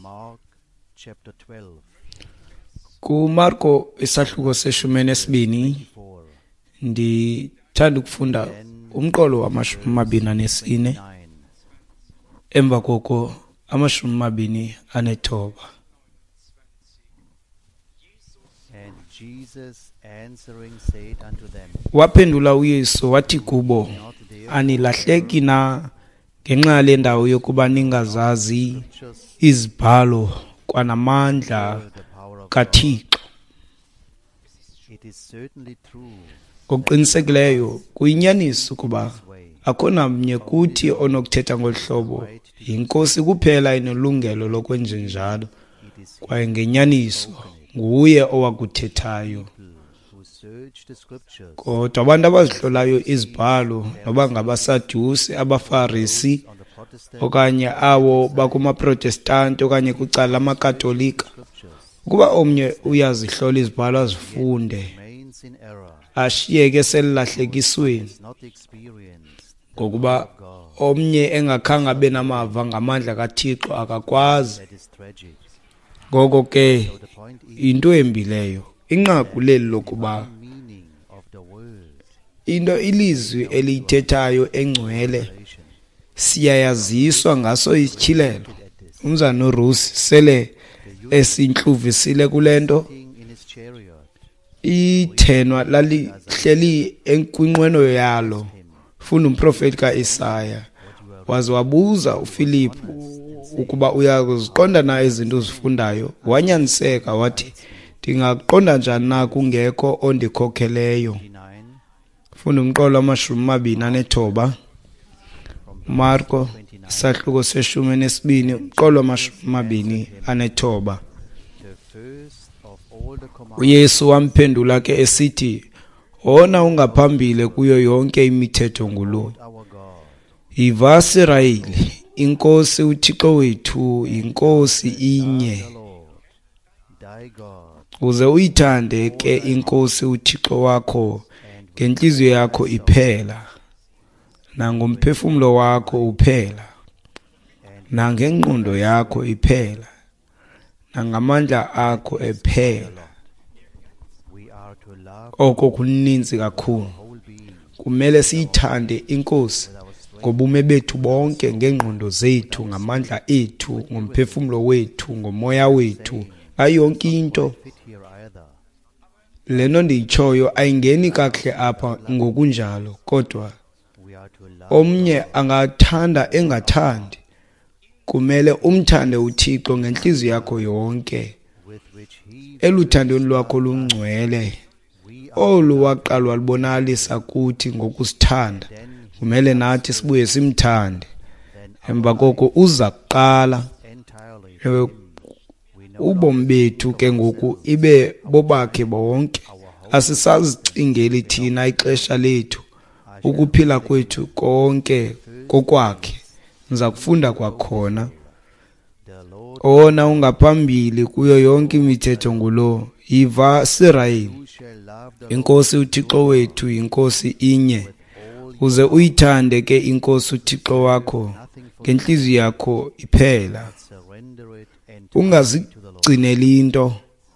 Mark chapter 12. KuMarko isahluko seshumi nesibini 4. ndithanda ukufunda umqolo wama-24 emva koko ama-29. And Jesus answering said unto them, Waphendula uYesu wathi kubo, Not there anilahleki na ngenxa yale ndawo yokuba ningazazi scriptures izibhalo kwanamandla the power of God. kaThixo. It is certainly true Ngokuqinisekileyo kuyinyaniso ukuba this way. akho namnye kuthi onokuthetha ngolu hlobo. Yinkosi kuphela inelungelo lokwenjenjalo, It is kwaye ngenyaniso nguye owakuthethayo. people who search the scriptures Kodwa abantu abazihlolayo izibhalo, noba ngabaSadusi, abaFarisi, on the Protestant okanye awo bakumaProtestanti okanye kwicala lamakatolika, scriptures ukuba omnye uyazihlola izibhalo azifunde, remains in error, ashiyeke selilahlekisweni, is not experienced ngokuba omnye engakhange abe namava ngamandla kaThixo akakwazi. that is tragic. Ngoko ke So the point is into embileyo inqaku leli lokuba meaning of the word ilizwi eliyithethayo engcwele revelation. siyayaziswa ngaso ityhilelo. At this Umzana uRusi sele esintluvisile kule nto. thing in his chariot, Ithenwa lalihleli kwinqweno yalo. Funda umprofeti kaIsaya waze wabuza uFilipu ukuba uyaziqonda na izinto uzifundayo. Wanyaniseka wathi, ndingaqonda njani na kungekho ondikhokheleyo. 29 Funda umqolo wama-29 Marko isahluko se-12 umqolo wama-29. the first of all the commandments uYesu wamphendula ke esithi, wona ungaphambile kuyo yonke imithetho ngulo. our God, Yiva Israyeli, inkosi uThixo wethu inkosi inye. the Lord, thy God, Uze uyithande ke inkosi uThixo wakho ngenhliziyo yakho iphela, nangomphefumulo wakho uphela, nangengqondo yakho iphela, nangamandla akho ephela. we are to love Oko kuninzi kakhulu. whole being Kumele siyithande inkosi with our strength, ngobume bethu bonke, ngengqondo zethu, ngamandla ethu, ngomphefumulo wethu, ngomoya wethu, ayonke into. fit here either. Lento ndiyitshoyo ayingeni kakuhle apha ngokunjalo, kodwa We are to love omnye angathanda engathandi. Kumele umthande uThixo ngenhliziyo yakho yonke, with which he eluthandweni lwakho lungcwele, we are olu waqalwa lubonakalisa kuthi ngokusithanda. then Kumele nathi sibuye simthande. then Emva koko uza kuqala entirely ewe we know ubomi bethu ke ngoku ibe bobakhe bonke. Asisazicingeli thina ixesha lethu, ukuphila kwethu konke kokwakhe. Niza kufunda kwakhona. the Lord Owona ungaphambili kuyo yonke imithetho ngulo. Yiva Israyeli, who shall love the Lord inkosi uThixo wethu inkosi inye. all Uze uyithande ke inkosi uThixo wakho nothing for ngenhliziyo yakho iphela. surrender it and Ungazigcineli into,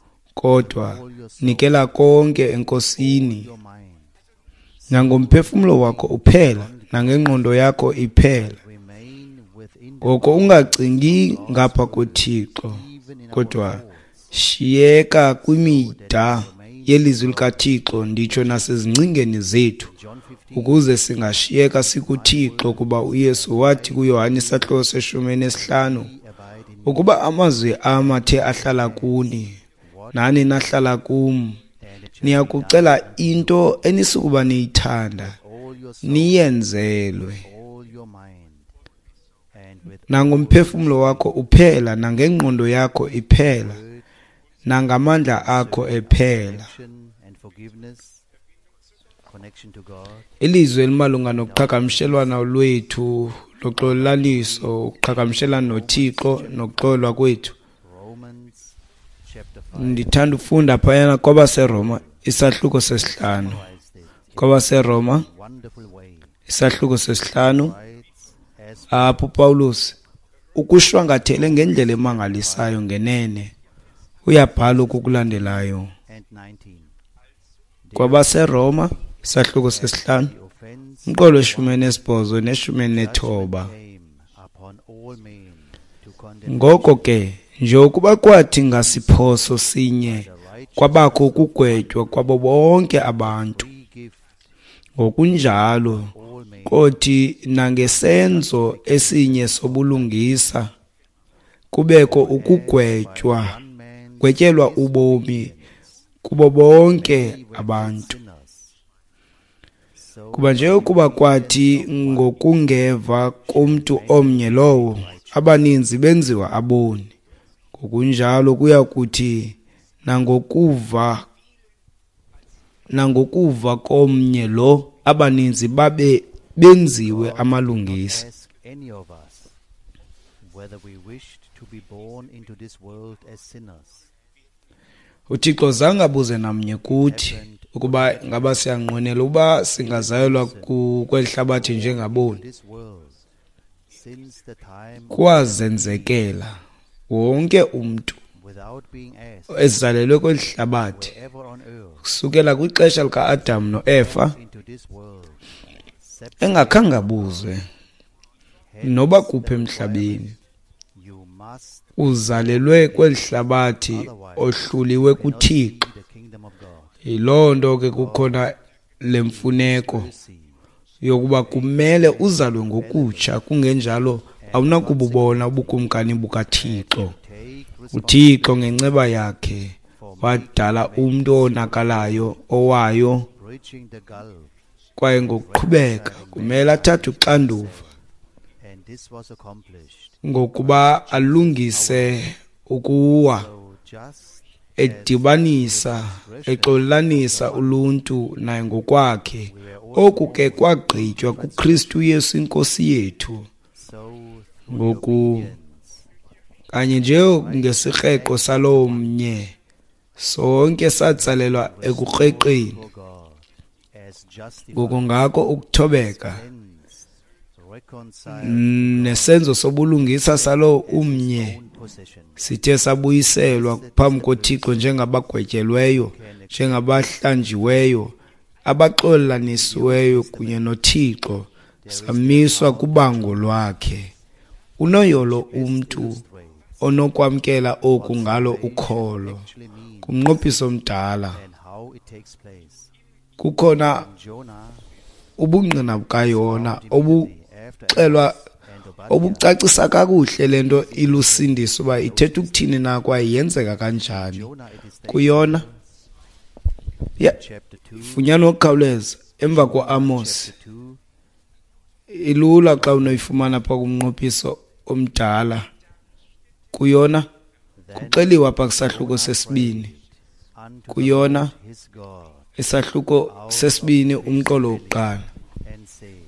kodwa nikela konke enkosini, your mind nangomphefumulo wakho uphela, nangengqondo yakho iphela. remain within the Ngoko ungacingi ngapha kuThixo, even in kodwa shiyeka kwimida yelizwi likaThixo, nditsho nasezingcingeni zethu, John 15 ukuze singashiyeka sikuThixo, kuba uYesu wathi kuYohane isahluko se-15, abide in ukuba amazwi am athe ahlala kuni, nani nahlala kum, and it shall niyakucela into enisukuba niyithanda, all your soul, niyenzelwe. all your mind, and with Nangomphefumulo wakho uphela, nangengqondo yakho iphela, nangamandla akho ephela. connection and forgiveness, connection to God, Ilizwe elimalunga nokuqhagamshelwana lwethu, loxolaniso, ukuqhagamshelana noThixo nokuxolwa kwethu. Romans chapter 5 Ndithanda ufunda phayana kwabaseRoma isahluko sesi-5. summarized it kwabaseRoma wonderful way. isahluko sesi-5 Writes as apho uPawulos ukushwangathele ngendlela emangalisayo ngenene. Uyabhala ukulandelayo and 19. kwabaseRoma isahluko sesi5 The offense umqolo 18 ne19. came upon all men to condemn Ngoko ke njengokuba kwathi ngasiphoso sinye kwabakho ukugwetywa kwabo bonke abantu, free gift ngokunjalo all men kothi nangesenzo esinye sobulungisa kubekho ukugwetywa one man gwetyelwa ubomi kubo bonke abantu. sinners. So Kuba nje ukuba kwathi ngokungeva komntu omnye lowo abaninzi benziwa aboni, ngokunjalo kuya kuthi nangokuva komnye lo abaninzi babe benziwe amalungisi. ask any of us whether we wished to be born into this world as sinners. uThixo zange abuze namnye kuthi ukuba ngaba siyanqwenela uba singazayelwa kwelihlabathi njengaboni. This world since the time Kwazenzekela wonke umuntu without being asked ezalelwe kwelihlabathi ever on earth kusukela kwixesha lika-Adam noEva into this world. engakhange abuzwe noba kuphi emhlabeni. You must Uzalelwe kwelihlabathi ohluliwe kuThixo. the kingdom of God. Yiloo nto ke kukhona lemfuneko See, yokuba kumele uzalwe ngokutsha, kungenjalo awunakububona ubukumkani bukaThixo. take uThixo ngenceba yakhe wadala umuntu onakalayo owayo, bridging the gulf, kwaye ngokuqhubeka kumele athathe uxanduva and this was accomplished. ngokuba alungise ukuwa, So just edibanisa, exolanisa uluntu naye ngokwakhe. Oku ke kwagqitywa kuKristu Yesu inkosi yethu. so Ngoku kanye nje ngesirheqo salowo mnye sonke satsalelwa ekukrexeni, for God as justified, ngoko ngako ukuthobeka reconciled nesenzo sobulungisa salo umnye own possession. sithe sabuyiselwa phambi koThixo njengabagwetyelweyo, njengabahlanjiweyo, abaxolanisiweyo kunye noThixo, samiswa kubango lwakhe. Unoyolo umntu onokwamkela oku ngalo ukholo Actually mean kumnqophiso omdala. and how it takes place. Kukhona Jonah ubungqina bukaYona after obuxelwa and Obadiah obucacisa kakuhle lento ilusindiso uba ithetha ukuthini na kwaye yenzeka kanjani. Jonah it is stated Kuyona chapter 2 funyana ngokukhawuleza emva kwa-Amos. chapter 2 Ilula xa unoyifumana pha kumnqophiso omdala. Kuyona kuxeliwe apha kwisahluko sesibini. unto Kuyona the Lord his God isahluko sesibini umqolo wokuqala. and said,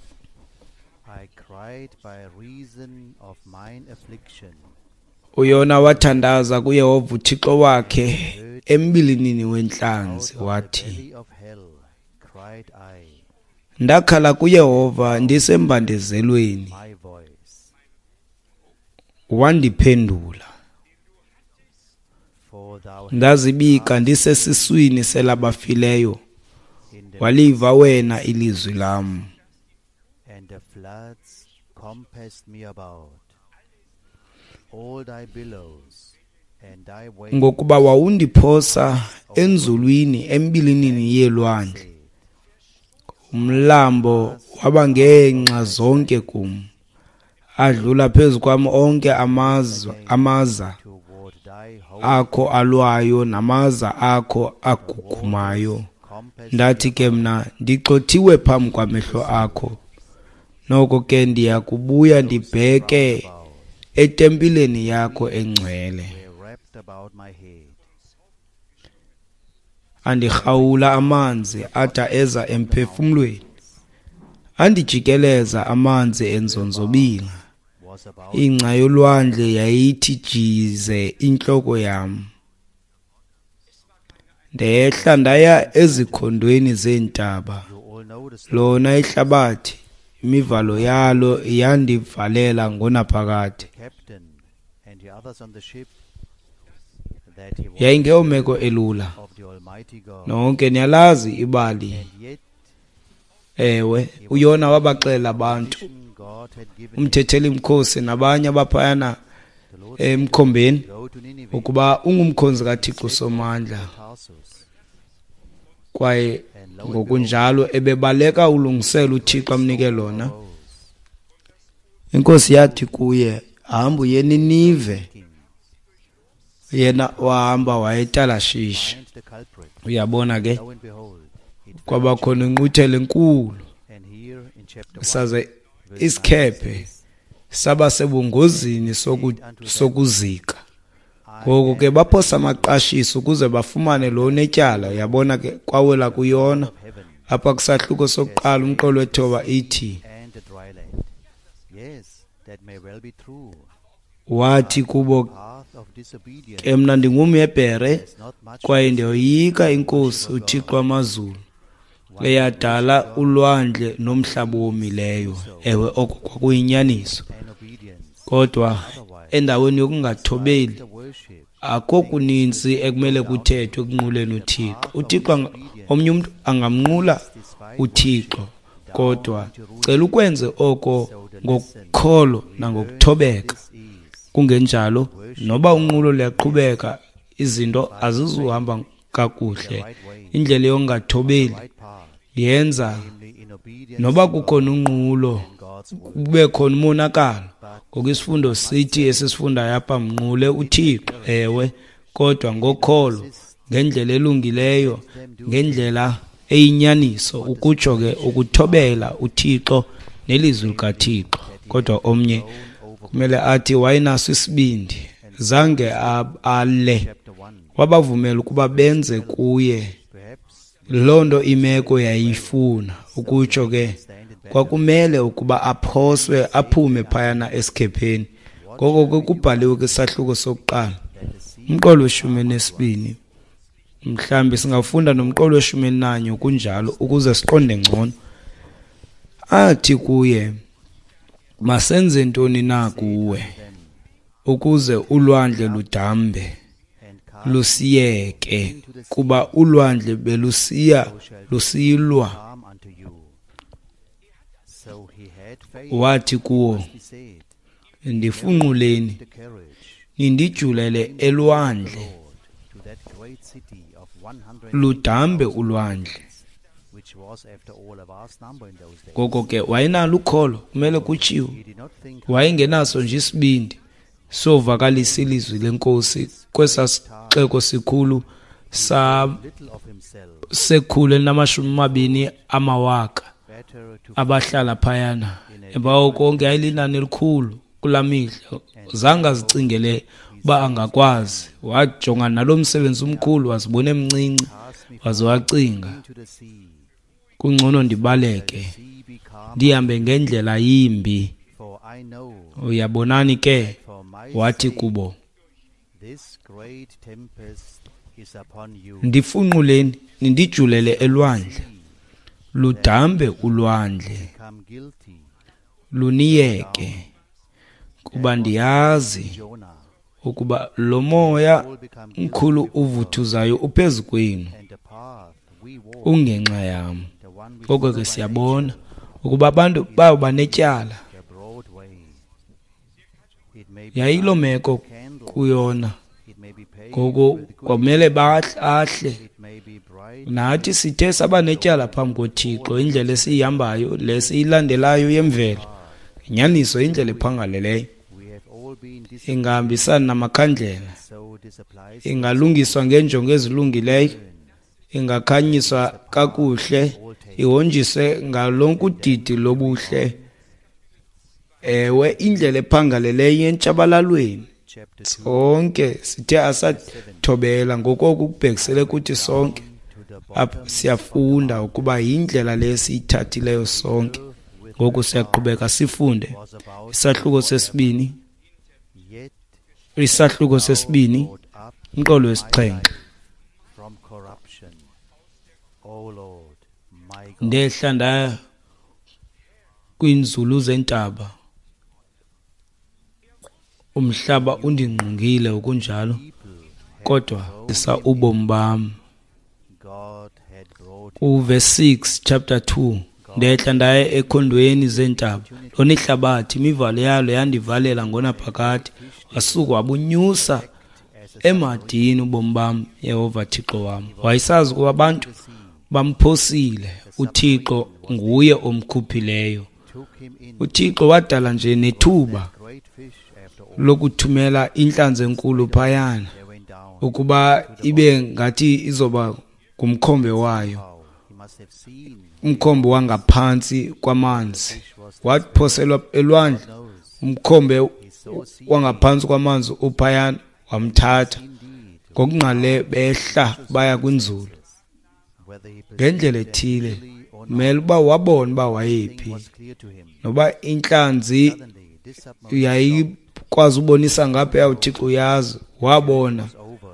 I cried by reason of mine affliction. Uyona wathandaza kuYehova uThixo wakhe embilinini wentlanzi Out of the wathi, belly of hell cried I, ndakhala kuYehova ndisembandezelweni, my voice. wandiphendula. For thou Ndazibika ndisesiswini selabafileyo, in the waliva wena ilizwi lam. and the floods compassed me about. All thy billows and thy waves Ngokuba wawundiphosa enzulwini embilinini yelwandle, said, umlambo waba ngeenxa zonke kum, adlula phezu kwam onke amaza toward thy holy akho alwayo namaza akho agughumayo. compass Ndathi ke mna ndixothiwe phambi kwamehlo akho, noko ke ndiyakubuya ndibheke about etempileni yakho engcwele. were wrapped about my head. Andirhawula amanzi ada eza emphefumlweni, andijikeleza amanzi enzonzobila. Was about Ingca yolwandle yayithi jize intloko yam. Ndehla ndaya ezikhondweni zeentaba, you all know the story. lona ihlabathi imivalo yalo yandivalela ngonaphakade. the captain and the others on the ship that he was Yayingeyomeko elula. of the Almighty God. Nonke niyalazi ibali. And yet, Ewe, uYona wabaxela abantu, mission God had given him umthetheli mkhosi nabanye abaphayana the Lord emkhombeni go to Nineveh, ukuba ungumkhonzi kaThixo somandla. Tarsus, Kwaye and lo and ngokunjalo ebebaleka ulungisela uThixo amnike lona. behold, Inkosi yathi kuye, hamba uye eNinive. king, Yena wahamba wayetalashisha. find the culprit. Uyabona ke Lo and behold, it fell kwaba khona inquthelo enkulu. and here in chapter 1, Saze verse 9 isikhephe says, saba sebungozini sokuzika. Ngoko ke baphosa amaqashiso ukuze bafumane lo netyala. Yabona ke kwawela kuyona of heaven apha kusahluko sokuqala umqolo wethoba ithi and the dry land. Yes, that may well be true. wathi kubo, Path of disobedience ke mna ndingumHebhere is not much kwaye ndiyoyika inkosi uThixo amazulu eyadala ulwandle nomhlaba womileyo. Ewe oko kwakuyinyaniso, and obedience. kodwa endaweni yokungathobeli The worship akho kuninzi ekumele kuthethwe kunquleni uThixo. uThixo omnye umuntu angamnqula uThixo, kodwa cela ukwenze oko ngokukholo nangokuthobeka. is Kungenjalo noba unqulo liyaqhubeka, izinto azizuhamba kakuhle. Indlela yongathobeli right path, yenza namely in obedience noba kukhona unqulo to God's word. kube khona umonakalo. Ngokisifundo sithi esisifundayo apha, mnqule uThixo, ewe, kodwa ngokholo, ngendlela elungileyo, ngendlela eyinyaniso, ukutsho ke ukuthobela uThixo nelizwi likaThixo. Kodwa omnye kumele athi wayinaso isibindi, zange ale, Chapter 1, wabavumela ukuba benze kuye perhaps lonto imeko yayifuna. Ukutsho ke kwakumele ukuba aphoswe aphume phayana esikhepheni. Ngoko ke kubhaliwe kwisahluko sokuqala that the sea umqolo weshumi nesibini. Mhlambi singafunda nomqolo weshumi nanye kunjalo ukuze siqonde ngcono. Athi kuye, masenze ntoni na kuwe ukuze ulwandle ludambe and cast lusiyeke, kuba ulwandle belusiya lusiyilwa. harm unto you. So he had faith, Wathi kuwo, he said, ndifunquleni the courage, nindijulele elwandle, Lord, to that great city of 100 ludambe ulwandle. which was after all a vast number in those days. Ngoko ke wayenalo ukholo, kumele kutshiwo. He did not think Wayengenaso nje isibindi sovakalisa ilizwi lenkosi kwesasixeko sikhulu little of himself, sekhulu elinamashumi amawaka better to abahlala phayana. Emva konke yayilinani elikhulu kula mihla. Zange azicingele uba angakwazi. Wajonga nalo msebenzi umkhulu, wazibona emncinci, pass me waze wacinga, into the sea, kungcono ndibaleke, sea be calm, ndihambe ngendlela yimbi. for I know Uyabonani ke, for my wathi sake kubo, this great tempest is upon you. ndifunquleni nindijulele elwandle, ludambe ulwandle, Become guilty, luniyeke, kuba ndiyazi Jonah, ukuba lo moya all become guilty mkhulu before God, uvuthuzayo uphezu kwenu and the path we walk, ungenxa yam. the one which Ngoko follow ke by siyabona nature, ukuba abantu bayoba netyala. the broad way. It may be Yayilo light meko with candle, kuyona. it may be paved Ngoko with good, kwamele ahle. it may be bright, Nathi sithe saba netyala phambi koThixo, indlela esiyihambayo lesiyilandelayo yemvelo, inyaniso indlela ephangaleleyo, we have all been disappointed, ingahambisani namakhandlela, so this applies to ingalungiswa ngenjongo ezilungileyo, ingakhanyiswa kakuhle, ihonjiswe ngalonke udidi lobuhle. Ewe, indlela ephangaleleyo yentshabalalweni. chapter 2 Sonke sithe asathobela ngokokubhekisele kuthi sonke to the apha siyafunda ukuba yindlela lesiyithathileyo sonke. Ngoku siyaqhubeka sifunde was about isahluko sesibini, yet isahluko sesibini, brought up umqolo my wesixhenxe. life from corruption. O Lord, my God, Ndehla kwinzulu zentaba. Umhlaba undingqungile okunjalo, kodwa sa ubomi bami. God had brought Verse 6 chapter 2. Ndehla ndaye ekhondweni zentaba, lona ihlabathi imivalo yalo yandivalela ngonaphakade, wasuka wabunyusa emadini ubomi bami, Yehova Thixo wami. Wayesazi ukuba abantu bamphosile, uThixo nguye omkhuphileyo. took him in uThixo wadala nje nethuba great fish after all. lokuthumela inhlanzi enkulu phayana, They went down. ukuba ibe ngathi izoba ngumkhombe wayo, How he must have seen umkhombe wangaphansi kwamanzi. fish was Waphoselwa elwandle knows. umkhombe He saw sea wangaphansi kwamanzi uphayana, wamthatha indeed ngokungqale behla baya kwinzulu. whether he perceived Ngendlela them ethile clearly or not. mele uba wabona uba Thing wayephi, was clear to him. noba inhlanzi Suddenly this submerged yayikwazi ubonisa ngapha uThixo uyazi, wabona was over.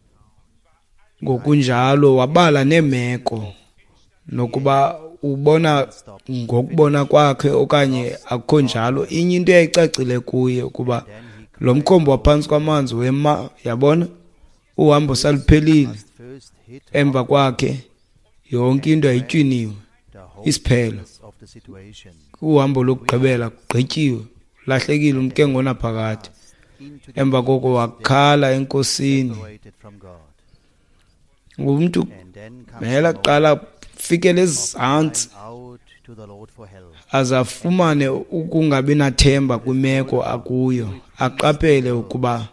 ngokunjalo wabala nemeko, nokuba ubona ngokubona kwakhe okanye akho njalo. Inye into eyayicacile kuye ukuba Then he lo mkhombo waphansi kwamanzi wema, yabona uhambo saluphelile, first hit emva kwakhe yonke into yayitshiniwe, the isiphelo. hopelessness of the situation Uhambo lokugqibela kugqityiwe, lahlekile umke ngonaphakade. into the Emva koko wakhala enkosini. separated from God. Umuntu And then comes mela the qala fikele ezantsi crying out to the Lord for help. azafumane ukungabi nathemba kwimeko akuyo, aqaphele ukuba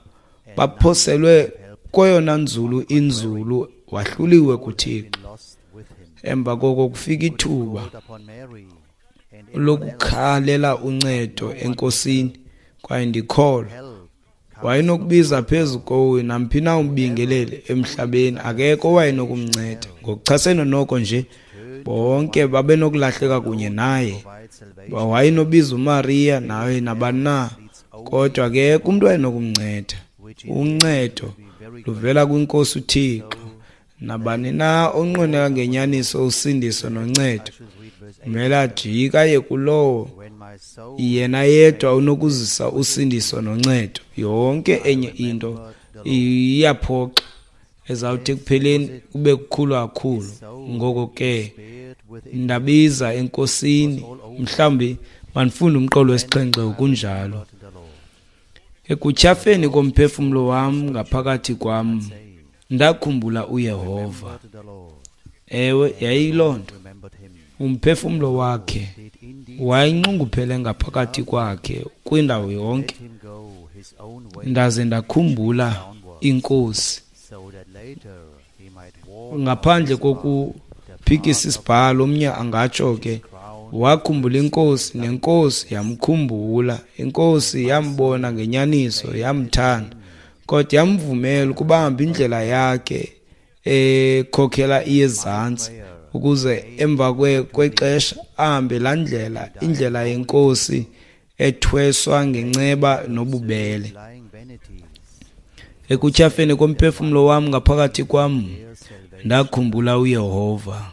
baphoselwe kweyona nzulu inzulu, wahluliwe kuThixo. Been lost with him. Emva koko kufika ithuba Called upon Mary and everyone else. lokukhalela uncedo enkosini, kwaye ndikholwa Help wayenokubiza phezu kowe namphi na umbingeleli emhlabeni, akekho wayenokumnceda. Ngokuchasene noko nje bonke babenokulahleka kunye naye. provide salvation. Wayenobiza uMaria nawe nabani na, kodwa akekho umuntu wayenokumnceda. Uncedo luvela kwinkosi uThixo. Nabani na onqwenela ngenyaniso usindiso noncedo, Should read verse 8. kumele ajike aye kulowo When my soul yena yedwa unokuzisa usindiso noncedo. Yonke enye into iyaphoxa, ezawuthi ekupheleni kube kukhulu kakhulu. Ngoko ke spared with ndabiza enkosini, mhlawumbi manifunda umqolo wesixhenxe okunjalo. to the Lord. Ekutyhafeni komphefumlo wam ngaphakathi kwam Say, ndakhumbula uYehova. to the Lord. Ewe yayiloo nto, Remembered him. umphefumlo wakhe Did indeed wayinqunguphele ngaphakathi kwakhe kwindawo yonke, let him go his own way, ndaze ndakhumbula inkosi. so that later he might walk Ngaphandle kokuphikisa isibhalo, omnye angatsho ke wakhumbula inkosi, nenkosi yamkhumbula. Inkosi yambona ngenyaniso, yamthanda, kodwa yamvumela ukuba ahambe indlela yakhe ekhokhela iyezantsi, ukuze emva kwexesha ahambe laa ndlela, indlela yenkosi ethweswa ngenceba nobubele. lying vanities. Ekutyhafeni komphefumlo wam ngaphakathi kwam Their salvation ndakhumbula uYehova.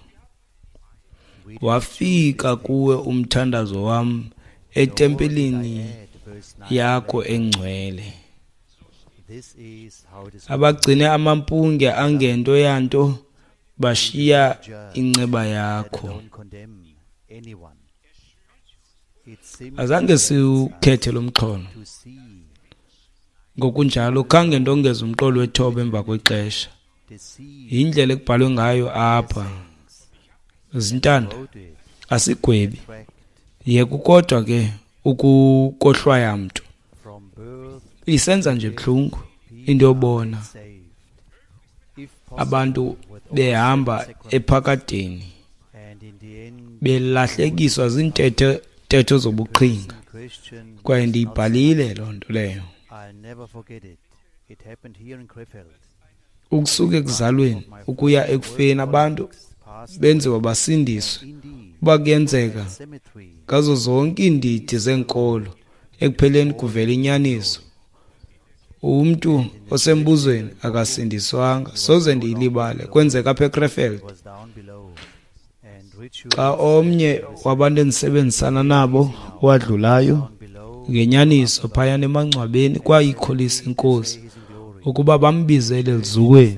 Wafika kuwe umthandazo wam etempelini at verse 9. yakho engcwele. This is how it is. Abagcine amampunge angento yanto bashiya inceba That yakho. don't condemn anyone. It seems Azange siwukhethe lo mxholo, to see, ngokunjalo khange ndongeze umqolo wethoba emva kwexesha. deceive, Indlela ekubhalwe ngayo apha, zintanda devoted, asigwebi, tracked yeke kodwa ke ukukohlwaya mntu from birth, isenza nje buhlungu into yobona saved. If possible, abantu with all behamba sacrifice, ephakadeni and in the end, belahlekiswa zintetho zobuqhinga. Christian, Kwaye ndiyibhalile loo nto leyo. I'll never forget it. It happened here in Krefeld. Ukusuka ekuzalweni ukuya ekufeni abantu Past benziwa basindiswe. indeed, Uba kuyenzeka cemetery, ngazo zonke iindidi zenkolo, ekupheleni kuvela inyaniso. Umntu osembuzweni akasindiswanga, soze ndiyilibale kwenzeka apha eKrefeld. was down below, and xa omnye wabantu endisebenzisana nabo wadlulayo ngenyaniso phayana emangcwabeni kwayikholisa inkosi ukuba bambizele elizukweni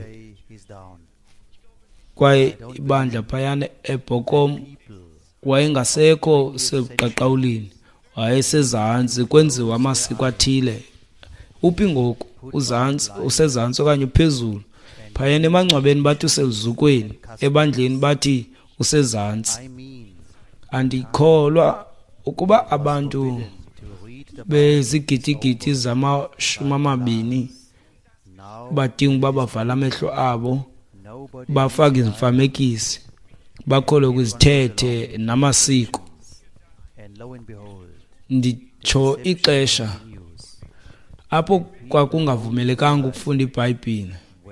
kwaye ibandla phayana eBhokom wayengasekho sebuqaqawulini wayesezantsi kwenziwa amasiko athile. Uphi ngoku uzantsi usezantsi okanye uphezulu? Phayana emangcwabeni bathi uselizukweni, ebandleni bathi usezantsi. Andikholwa ukuba abantu bezigidigidi zama-20 badinga uba bavala amehlo abo bafake izimfanekisi bakholwe kwizithethe namasiko. Nditsho ixesha apho kwakungavumelekanga ukufunda iBhayibhile,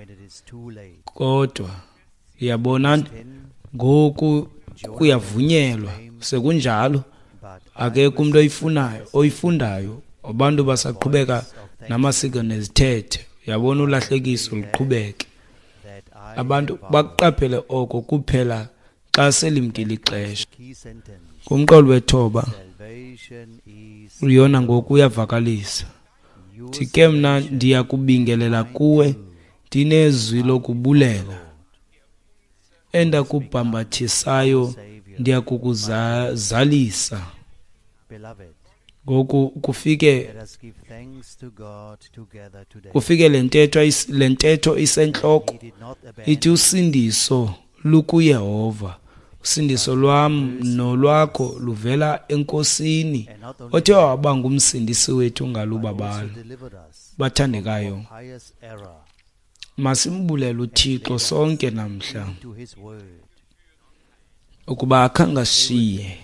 kodwa uyabona ngoku kuyavunyelwa. Sekunjalo akekho umuntu oyifundayo, abantu basaqhubeka namasiko nezithethe. Uyabona ulahlekiso luqhubeke. Abantu baqaphele oko kuphela xa selimkile ixesha. Kumqolo wethoba uyona ngoku uyavakalisa. Thike mna ndiya kubingelela kuwe ndinezwi lokubulela, endakubhambathisayo ndiya kukuzalisa. Ngoku kufike le ntetho isentloko ithi usindiso lukuYehova. Usindiso lwam nolwakho luvela enkosini othe waba ngumsindisi wethu ngalubabalo. Bathandekayo, masimbulele uThixo sonke namhla ukuba akhangashiye,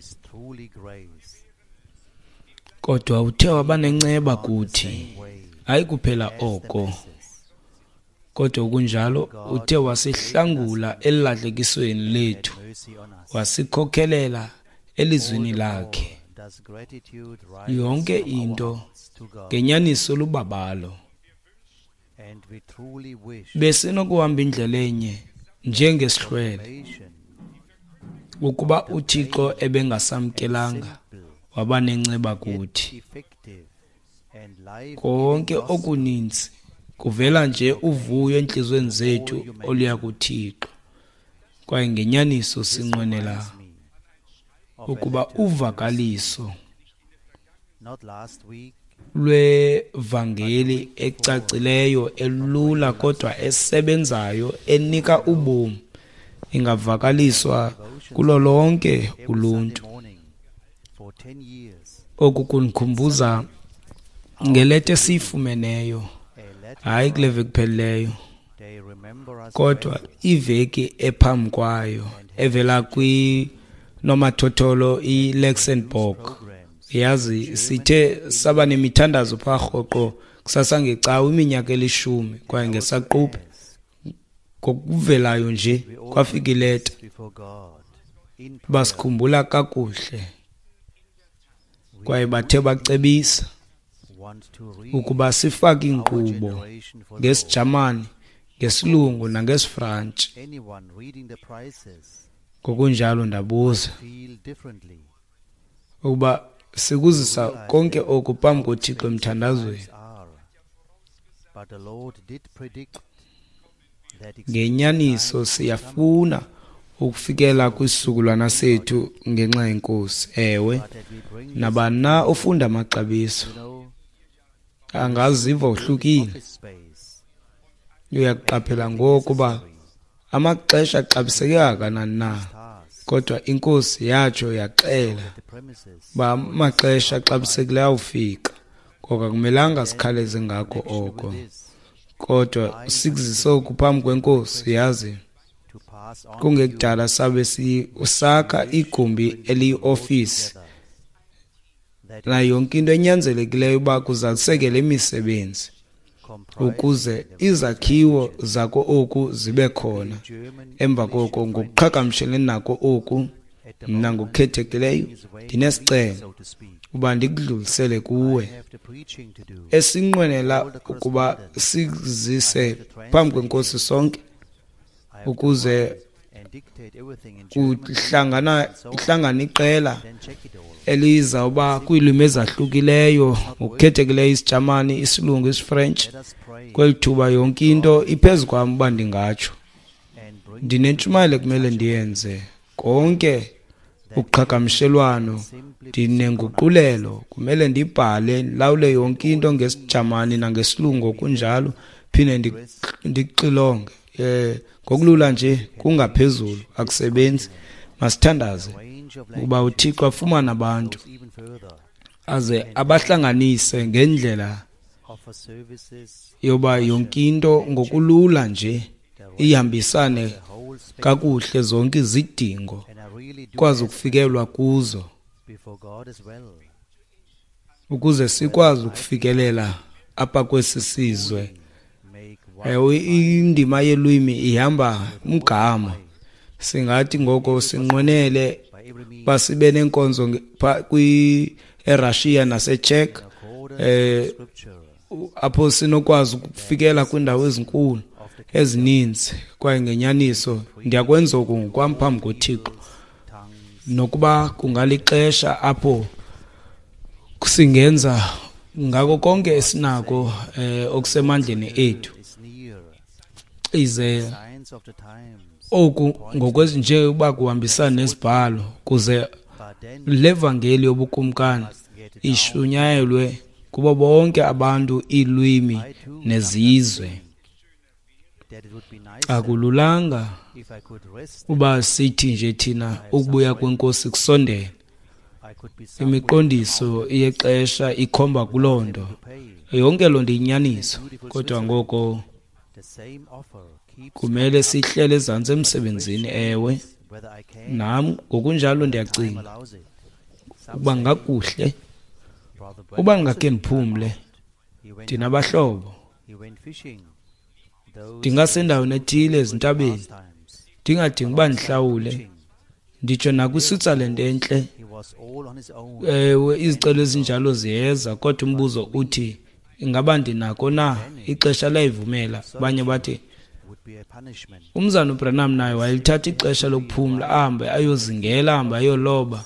kodwa uthe waba nenceba kuthi. Hayi kuphela oko, kodwa kunjalo uthe wasihlangula elahlekisweni lethu, wasikhokhelela elizwini lakhe. Yonke into ngenyaniso lubabalo. Besinokuhamba indlela enye njengesihlwele ukuba uThixo ebengasamkelanga waba nenceba kuthi. Konke okuninzi kuvela nje uvuyo entliziyweni zethu oluya kuThixo, kwaye ngenyaniso sinqwenela ukuba uvakaliso lwevangeli ecacileyo, elula kodwa esebenzayo, enika ubomi ingavakaliswa kulo lonke uluntu. Oku kundikhumbuza ngeleta esiyifumeneyo, hayi kule veki kuphelileyo, kodwa iveki ephambi kwayo evela kwinomathotholo iLuxembourg. Yazi sithe saba nemithandazo phaa rhoqo kusasangecawa iminyaka 10 kwaye ngesaquphe. Ngokuvelayo nje kwafika ileta, basikhumbula kakuhle kwaye bathe bacebisa ukuba sifake inkqubo ngesiJamani, ngesilungu nangesifrantshi. Ngokunjalo ndabuza ukuba sikuzisa konke oku phambi koThixo emthandazweni. Ngenyaniso siyafuna ukufikela kwisizukulwana sethu ngenxa yenkosi. Ewe, nabani na ofunda amaxabiso angaziva uhlukile. Uyakuqaphela ngokuba amaxesha axabiseke kangakanani na, kodwa inkosi yatsho yaxela uba amaxesha axabisekileyo awufika. Ngoko akumelanga sikhaleze ngako oko, kodwa sikuzise oku phambi kwenkosi. Yazi kungekudala sabe usakha igumbi eliyi-ofisi nayo yonke into enyanzelekileyo uba kuzaliseke le misebenzi ukuze izakhiwo zako oku zibe khona. Emva koko ngokuqhagamshelene nako oku, mna ngokukhethekileyo ndinesicelo uba ndikudlulisele kuwe esinqwenela ukuba sikuzise phambi kwenkosi sonke, ukuze kuhlangana iqela elizawuba kwiilwimi ezahlukileyo ngokukhethekileyo isiJamani, isilungu, isiFrench. Kweli thuba yonke into iphezu kwam uba ndingatsho. Ndinentshumayelo kumele ndiyenze konke uqhagamshelwano, ndinenguqulelo kumele ndibhale ndilawule yonke into ngesiJamani nangesilungu kunjalo, phinde ndixilonge. Ngokulula nje kungaphezulu akusebenzi. Masithandaze ukuba uThixo afumane abantu aze abahlanganise ngendlela yoba yonke into ngokulula nje ihambisane kakuhle, zonke izidingo kwazi ukufikelwa kuzo, ukuze sikwazi ukufikelela apha kwesi sizwe. Indima yelwimi ihamba umgama. Singathi ngoko sinqwenele basibe nenkonzo eRussia naseCzech, apho sinokwazi ukufikela kwiindawo ezinkulu ezininzi. Kwaye ngenyaniso ndiyakwenza oku ngokwam phambi koThixo, nokuba kungalixesha apho singenza ngako konke esinako okusemandleni ethu. Ize oku ngokwezinje uba kuhambisana nezibhalo, kuze levangeli yobukumkani ishunyayelwe kubo bonke abantu, iilwimi nezizwe. Akululanga uba sithi nje thina ukubuya kwenkosi kusondele. Imiqondiso yexesha ikhomba kuloo nto. Yonke loo nto inyaniso, kodwa ngoko kumele sihlele ezantsi emsebenzini. Ewe, nam ngokunjalo ndiyacinga ukuba ngakuhle uba ngakhe ndiphumle, ndinabahlobo, ndingasendaweni ethile ezintabeni, ndingadingi uba ndihlawule. Nditsho nakwiSwitzerland entle, ewe izicelo ezinjalo ziyeza, kodwa umbuzo uthi ingaba ndinako na? Ixesha layivumela. Abanye bathi umzana uBranham naye wayelithatha ixesha lokuphumla, ahambe ayozingela, ahambe ayoloba.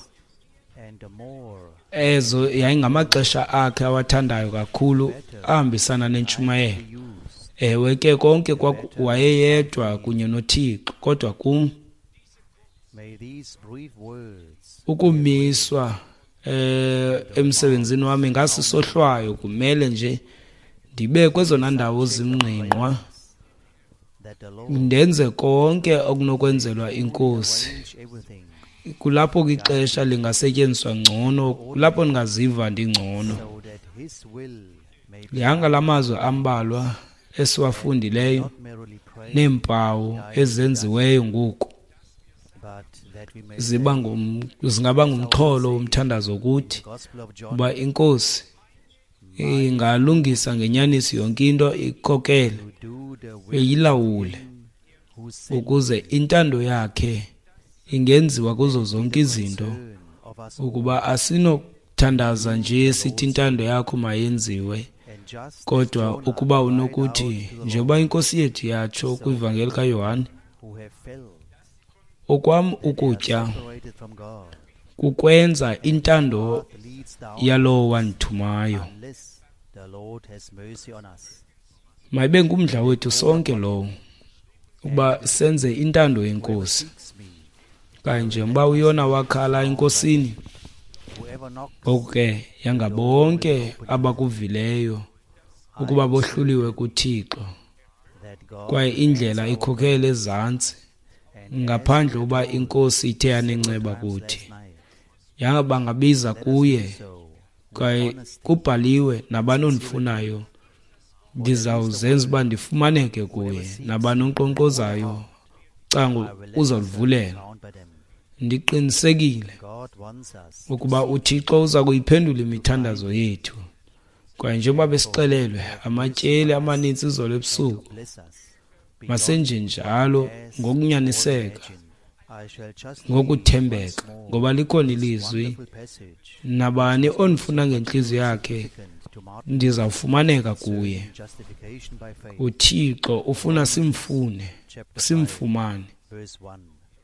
Ezo yayingamaxesha akhe awathandayo kakhulu, ahambisana nentshumayelo. Ewe ke konke wayeyedwa kunye noThixo, kodwa kum ukumiswa emsebenzini wami ngasisohlwayo. Kumele nje ndibe kwezona ndawo zimngqingqwa, ndenze konke okunokwenzelwa inkosi. Kulapho ixesha lingasetyenziswa ngcono, kulapho ndingaziva ndingcono. Lihanga lamazwi ambalwa esiwafundileyo neempawu ezenziweyo ngoku zingaba ngumxholo womthandazo ukuthi uba inkosi ingalungisa ngenyaniso yonke into, ikhokele, iyilawule, ukuze intando yakhe ingenziwa kuzo zonke izinto, ukuba asinokuthandaza nje sithi intando yakho mayenziwe, kodwa ukuba unokuthi njengoba inkosi yethu yatsho kwivangeli kaYohane, okwam ukutya kukwenza intando yalowo wandithumayo. Mayibe ngumdla wethu sonke lowo uba senze intando yenkosi. Kanje mba uYona wakhala enkosini, oke yanga bonke abakuvileyo ukuba bohluliwe kuThixo, kwaye indlela ikhokhele ezantsi, ngaphandle uba inkosi ithe yanenceba kuthi. Yanga bangabiza kuye, kwaye kubhaliwe nabani ondifunayo ndizawuzenza uba ndifumaneke kuye, nabani onkqonkqozayo ucango uzoluvulela. Ndiqinisekile ukuba uThixo uza kuyiphendula imithandazo yethu, kwaye njengoba besixelelwe amatyeli amanintsi izolo ebusuku, masenje njalo ngokunyaniseka, ngokuthembeka, ngoba likhona ilizwi, nabani ondifuna ngentliziyo yakhe ndizawufumaneka kuye. uThixo ufuna simfune, simfumane.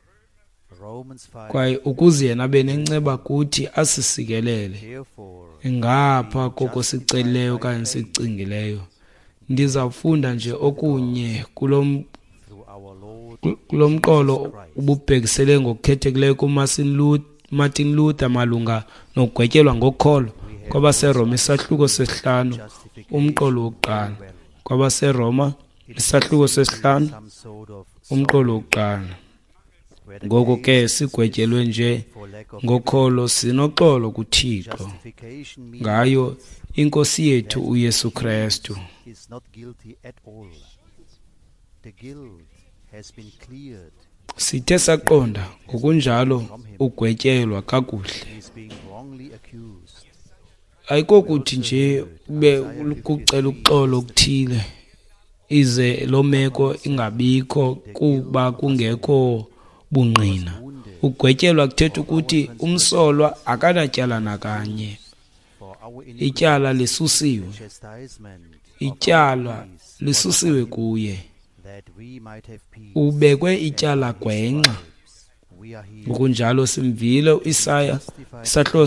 Romans 5. kwaye ukuze yena abe nenceba kuthi asisikelele Therefore, ngapha koko sicelileyo okanye sicingileyo. Ndizawufunda nje okunye through our Lord kulo mqolo ububhekisele ngokukhethekileyo kuMartin Luther malunga nokugwetyelwa ngokholo kwabaseRoma isahluko sesihlanu umqolo wokuqala. KwabaseRoma isahluko sesihlanu some sort of umqolo wokuqala. where the Ngoko ke sigwetyelwe nje for lack of ngokholo sinoxolo kuThixo justification means ngayo inkosi yethu uYesu Kristu. is not guilty at all. The guilt has been cleared. Sithe saqonda ngokunjalo ugwetyelwa kakuhle. He is being wrongly accused. Ayikokuthi nje ube kucela uxolo okuthile ize lo meko ingabikho kuba kungekho bungqina. Ugwetyelwa kuthetha ukuthi umsolwa akanatyala nakanye. For our Ityala lisusiwe. chastisement Ityala lisusiwe kuye. that we might have peace. Ubekwe ityala gwenxa. We are here Ngokunjalo simvile uIsaya isahluko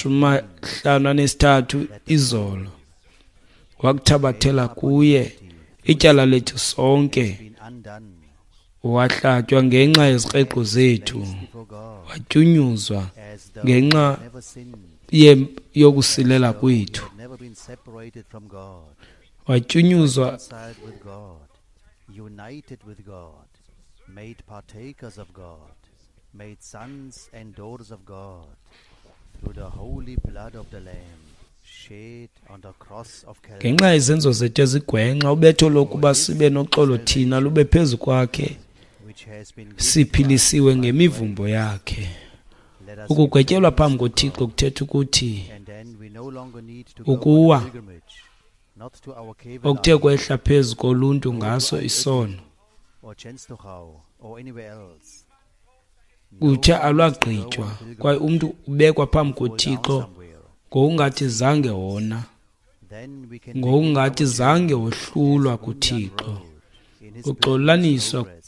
sama-53 izolo. Wakuthabathela kuye ityala lethu sonke. been undone Wahlatywa ngenxa yezikrexo zethu. before God, Watyunyuzwa as though ngenxa we had never sinned, yokusilela kwethu. had never been separated from God, Watyunyuzwa reconciled with God, united with God, made partakers of God, made sons and daughters of God, through the holy blood of the Lamb, shed on the cross of Calvary, ngenxa yezenzo zethu ezigwenxa ubetho lokuba sibe noxolo thina lube phezu kwakhe. which has been given Siphilisiwe ngemivumbo yakhe. Let us Ukugwetyelwa phambi koThixo kuthetha ukuthi and then we no longer need to go ukuwa on a pilgrimage, not to our cave okuthe kwehla phezu koluntu ngaso isono or Chenstochau or anywhere else. kuthe alwagqitywa kwaye umntu ubekwa phambi Fall down koThixo somewhere. ngokungathi zange wona, Then we can ngokungathi zange wohlulwa kuThixo. in his Uxolaniswa progress.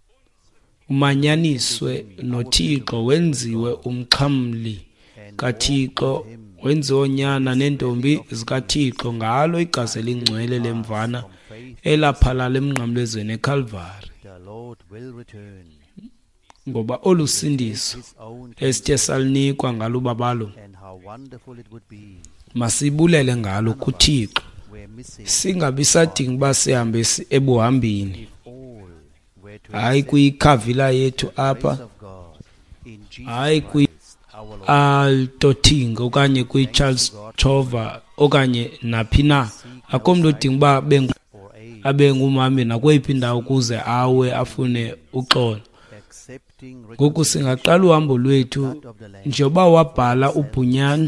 umanyaniswe noThixo wenziwe umxhamli kaThixo, wenziwe onyana nentombi zikaThixo ngalo igazi elingcwele lemvana elaphalala emnqamlezweni eCalvary. The Lord will return Ngoba olusindiso his own, esithe salinikwa ngalo babalo and how wonderful it would be. masibulele ngalo kuThixo, We're missing singabi sadinga uba sihambe ebuhambini, if all were to hayi accept kwikhavila yethu the apha, grace of God in Jesus hayi Christ, our Lord. kwi-Altoting okanye kwi-Charles Chova okanye naphi na. Akho mntu odinga uba For aid, abe ngumhambi nakweyiphi indawo ukuze awe afune uxolo. accepting Ngoku singaqala uhambo lwethu of the Lamb njengoba wabhala uBunyani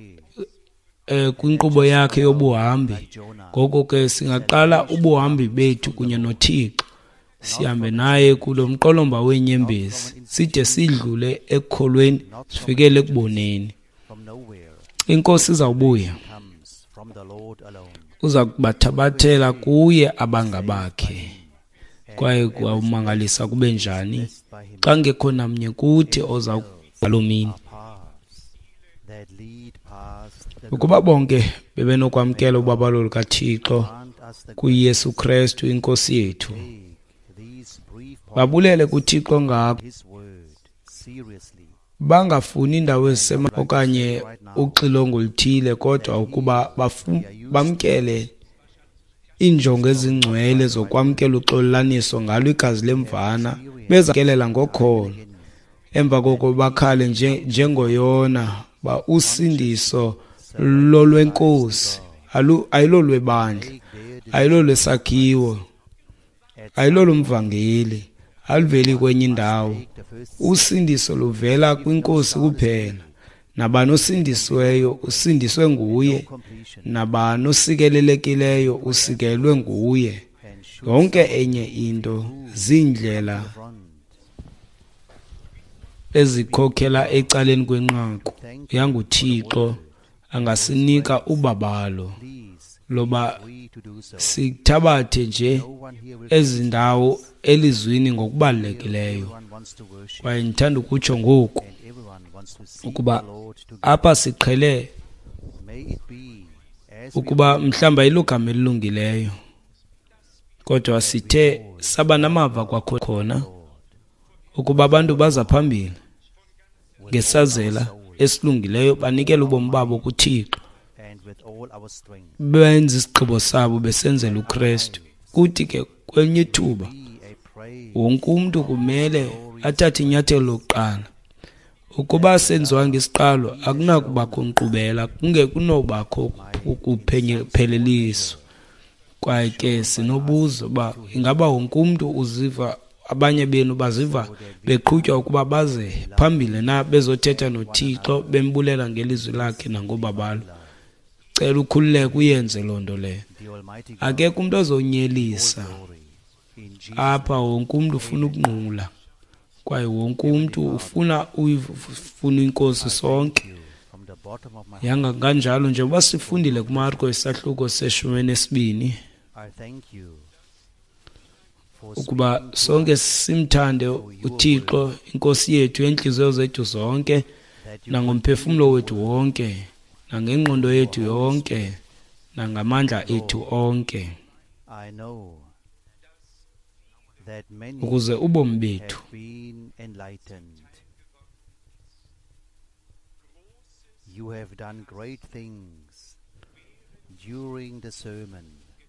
faith, kwinkqubo yakhe yobuhambi. Jonah, Ngoko ke singaqala ubuhambi bethu kunye noThixo, sihambe naye kulo mqolomba weenyembezi side sidlule ekukholweni sifikele ekuboneni. from nowhere, Inkosi izawubuya, comes from the Lord alone. uza kubathabathela kuye abangabakhe. Kwaye kwawumangalisa kube njani Blessed by him xa ngekho namnye kuthi ozawubaloo mini. paths that lead past the Ukuba bonke bebenokwamkela ubabalo lukaThixo grant us the kuYesu Kristu inkosi yethu, take these brief babulele kuThixo ngako, his word seriously, bangafuni indawo ezisema okanye uxilongo oluthile, kodwa ukuba bamkele iinjongo ezingcwele zokwamkela uxolelaniso ngalo igazi lemvana, bezakelela ngokholo. Emva koko bakhale njengoYona ba usindiso lolwenkosi ayilolwebandla, ayilolwesakhiwo, ayilolumvangeli, aliveli kwenye indawo. Usindiso luvela kwinkosi kuphela. Nabani osindisiweyo usindiswe nguye, nabani osikelelekileyo usikelwe nguye. Yonke enye into ziindlela ezikhokhela ecaleni kwenqaku yanguThixo angasinika ubabalo. loba free to do so. sithabathe nje No one here will ezindawo elizwini ngokubalulekileyo. everyone wants to worship Kwaye ndithanda ukutsho ngoku and everyone wants to seek ukuba the Lord together. apha siqhele May it be as we ukuba mhlamba ilugama elilungileyo, kodwa sithe saba namava kwakhona ukuba abantu baza phambili ngesazela esilungileyo banikele ubomi babo kuThixo, and with all our strength benza isigqibo sabo besenzela uKristu. Kuthi ke kwenye ithuba be a praise wonke umuntu kumele athathe inyathelo lokuqala. Ukuba senziwa ngesiqalo akunakubakho nkqubela, kungekunobakho ukupheleliso. Kwaye ke sinobuzo uba ingaba wonke umuntu uziva, abanye benu baziva beqhutywa ukuba baze phambili na bezothetha noThixo bembulela ngelizwi lakhe nangobabalo. Cela ukhululeke uyenze loo nto leyo. the Almighty God Akekho umuntu ozonyelisa glory in Jesus. apha. Wonke umuntu ufuna ukunqula, kwaye wonke umuntu ufuna inkosi sonke. You from the bottom of my heart, Yanga kanjalo njengoba sifundile kuMarko isahluko seshumi nesibini I thank you for ukuba speaking to sonke us simthande uThixo inkosi yethu enhliziyo zethu zonke, that you nangomphefumulo wethu wonke, nangengqondo yethu yonke, nangamandla ethu onke, I know that many ukuze ubomi bethu have been enlightened. You have done great things during the sermon.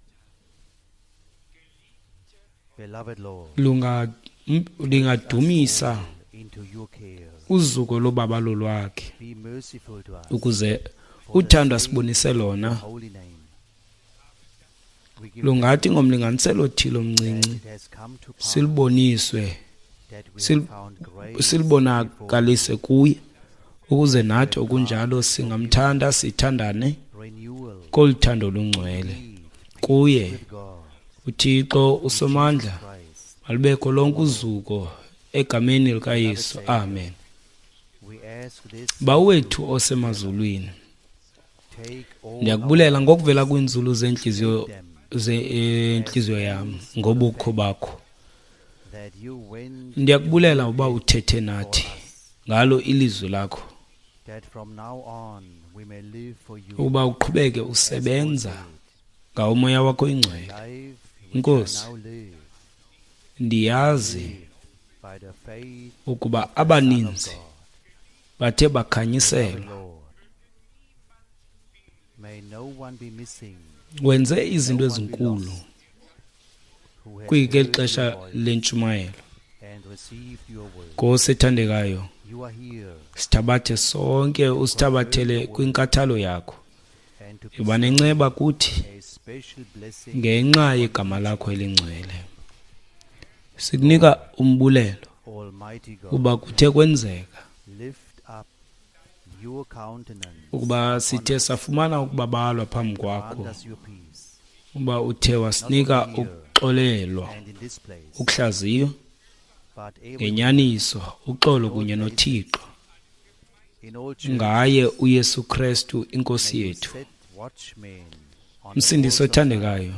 Beloved Lord, lingadumisa into your care. uzuko lobabalo lwakhe, Be merciful to us. ukuze uthando asibonise lona Holy name. We give lungathi ngomlinganiselo othile that omncinci it has come to pass siliboniswe, that we sil- have found grace silibonakalise kuye, ukuze nathi okunjalo singamthanda sithandane renewal kolu thando lungcwele kuye. with God. uThixo usomandla Christ. malibekho lonke uzuko egameni likaYesu, amen. We ask this. Bawethu osemazulwini, Take all ndiyakubulela ngokuvela kwiinzulu zenhliziyo them zenhliziyo yami ngobukho bakho. that you went Ndiyakubulela uba uthethe nathi ngalo ilizwi lakho, that from now on we may live for you. uba uqhubeke usebenza ngawomoya wakho ingcwele. Life Nkosi, now live ndiyazi by the faith ukuba abaninzi of bathe God. bakhanyiselwa. Lord, may no one be missing Wenze izinto ezinkulu who has kwikeli heard xesha your voice lentshumayelo. and received your word. Nkosi ethandekayo, You are here sithabathe sonke, usithabathele kwinkathalo yakho. and to Iba nenceba kuthi a special blessing ngenxa yegama lakho elingcwele. Sikunika umbulelo Almighty God. uba kuthe kwenzeka Lift up your countenance ukuba sithe safumana ukubabalwa phambi grant kwakho, us your peace. uba uthe wasinika ukuxolelwa, And in this place, ukuhlaziyo, but everywhere, ngenyaniso, uxolo kunye noThixo in all churches, ngaye uYesu Kristu inkosi may you yethu. set watchmen on the Msindisi walls of othandekayo,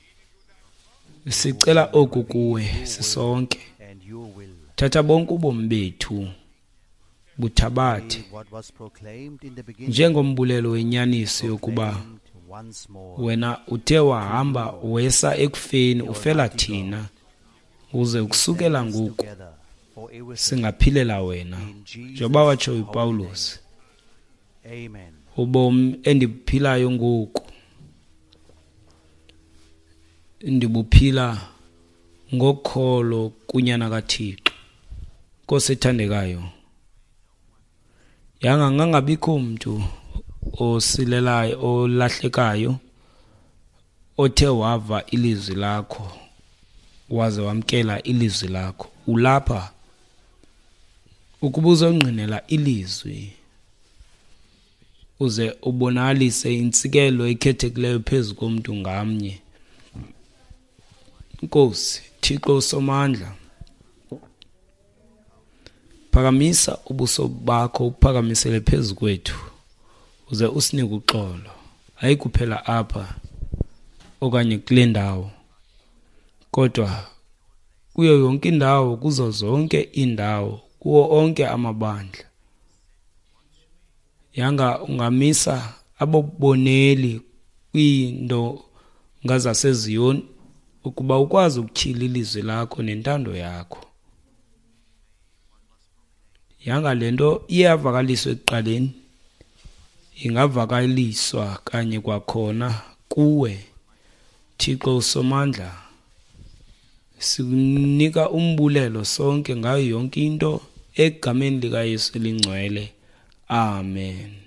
sicela oku kuwe sisonke. and your will. Thatha bonke ubomi bethu buthabathe May what was proclaimed in the beginning njengombulelo wenyaniso yokuba proclaimed once more. wena uthe wahamba wesa ekufeni ufela thina, uze ukusukela Stand ngoku together for everything. singaphilela wena, In Jesus' njengoba watsho holy uPawulos. name. Amen. Ubomi endibuphilayo ngoku ndibuphila ngokholo kunyana kaThixo. Nkosi ethandekayo, yanga ngangabikho mntu osilelayo olahlekayo othe wava ilizwi lakho waze wamkela ilizwi lakho. Ulapha ukuba uzongqinela ilizwi uze ubonalise intsikelo ekhethekileyo phezu komuntu ngamnye. Nkosi Thixo somandla, phakamisa ubuso bakho uphakamisele phezu kwethu uze usinike uxolo, hayi kuphela apha okanye kule ndawo, kodwa kuyo yonke indawo, kuzo zonke indawo, kuwo onke amabandla. Yanga ungamisa aboboneli kwiindonga zaseZiyoni ukuba ukwazi ukutyhila ilizwi lakho nentando yakho. Yanga le nto iyavakaliswa ekuqaleni, ingavakaliswa kanye kwakhona kuwe. Thixo usomandla, sikunika umbulelo sonke ngayo yonke into egameni likaYesu elingcwele. Amen.